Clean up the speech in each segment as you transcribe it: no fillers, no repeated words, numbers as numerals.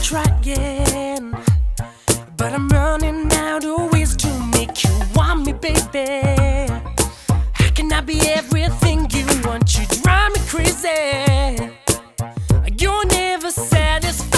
trying, but I'm running out of ways to make you want me, baby. How can I be everything you want? You drive me crazy. You're never satisfied.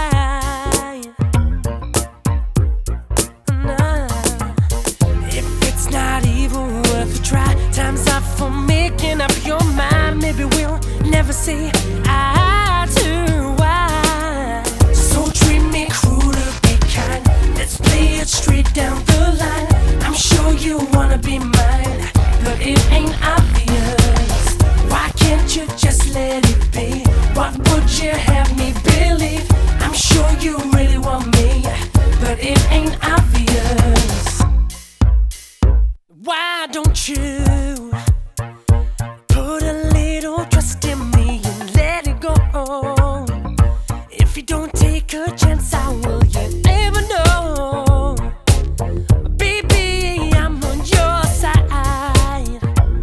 Nah. If it's not even worth a try, time's up for making up your mind. Maybe we'll never see eye to eye. So treat me cruel to be kind. Let's play it straight down the line. I'm sure you wanna be mine, but it ain't obvious. Why can't you just let it be? What would you have me believe? I'm sure you really want me, but it ain't obvious. Why don't you put a little trust in me and let it go? If you don't take a chance, how will you ever know? Baby, I'm on your side.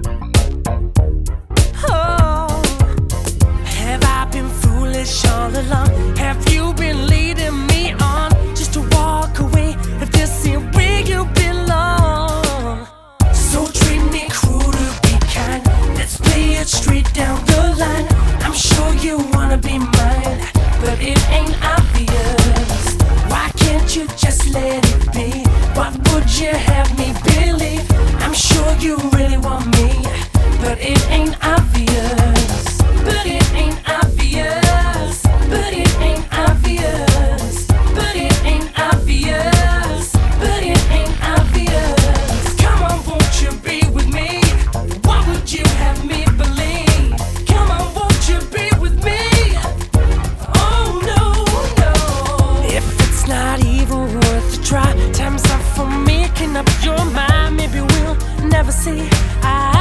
Oh, have I been foolish all along? Have you been leading me on just to walk away if this ain't where you belong? So treat me cruel to be kind. Let's play it straight down the line. I'm sure you wanna be mine, but it ain't obvious. Why can't you just let it be? What would you have me believe? I'm sure you really want me, but it ain't obvious. But it ain't obvious. But it ain't obvious. But it ain't obvious. But it ain't obvious. Come on, won't you be with me? What would you have me believe? Come on, won't you be with me? Oh no, no. If it's not even worth a try, time's up for making up your mind. Maybe we'll never see eye